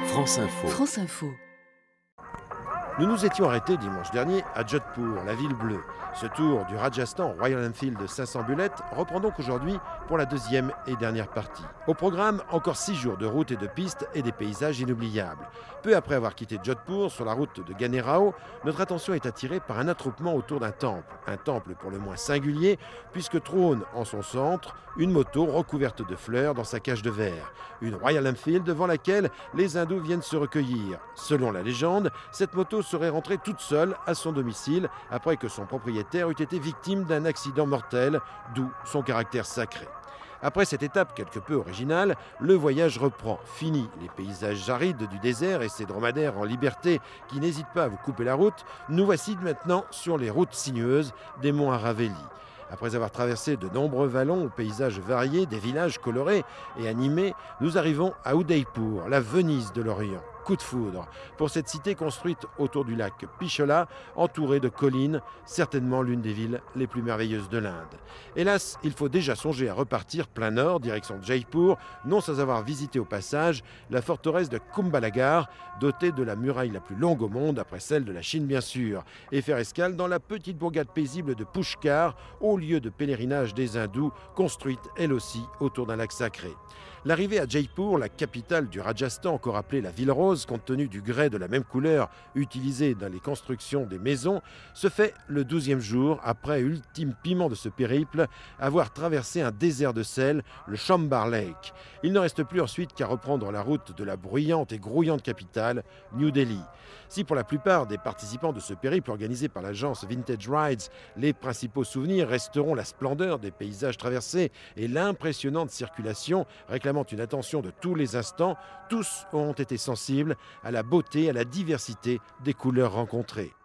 France Info. France Info. Nous nous étions arrêtés dimanche dernier à Jodhpur, la ville bleue. Ce tour du Rajasthan Royal Enfield de 500 bulettes reprend donc aujourd'hui pour la deuxième et dernière partie. Au programme, encore 6 jours de route et de pistes et des paysages inoubliables. Peu après avoir quitté Jodhpur sur la route de Ganerao, notre attention est attirée par un attroupement autour d'un temple. Un temple pour le moins singulier puisque trône en son centre une moto recouverte de fleurs dans sa cage de verre. Une Royal Enfield devant laquelle les hindous viennent se recueillir. Selon la légende, cette moto serait rentrée toute seule à son domicile après que son propriétaire eût été victime d'un accident mortel, d'où son caractère sacré. Après cette étape quelque peu originale, le voyage reprend. Fini les paysages arides du désert et ses dromadaires en liberté qui n'hésitent pas à vous couper la route, nous voici maintenant sur les routes sinueuses des monts Aravalli. Après avoir traversé de nombreux vallons aux paysages variés, des villages colorés et animés, nous arrivons à Udaipur, la Venise de l'Orient. Coup de foudre pour cette cité construite autour du lac Pichola, entourée de collines, certainement l'une des villes les plus merveilleuses de l'Inde. Hélas, il faut déjà songer à repartir plein nord, direction Jaipur, non sans avoir visité au passage la forteresse de Kumbhalagar, dotée de la muraille la plus longue au monde, après celle de la Chine bien sûr, et faire escale dans la petite bourgade paisible de Pushkar, au lieu de pèlerinage des hindous, construite elle aussi autour d'un lac sacré. L'arrivée à Jaipur, la capitale du Rajasthan, encore appelée la ville rose, compte tenu du grès de la même couleur utilisé dans les constructions des maisons, se fait le 12e jour après, ultime piment de ce périple, avoir traversé un désert de sel, le Chambar Lake. Il ne reste plus ensuite qu'à reprendre la route de la bruyante et grouillante capitale, New Delhi. Si pour la plupart des participants de ce périple organisé par l'agence Vintage Rides, les principaux souvenirs resteront la splendeur des paysages traversés et l'impressionnante circulation réclamant une attention de tous les instants, tous auront été sensibles à la beauté, à la diversité des couleurs rencontrées.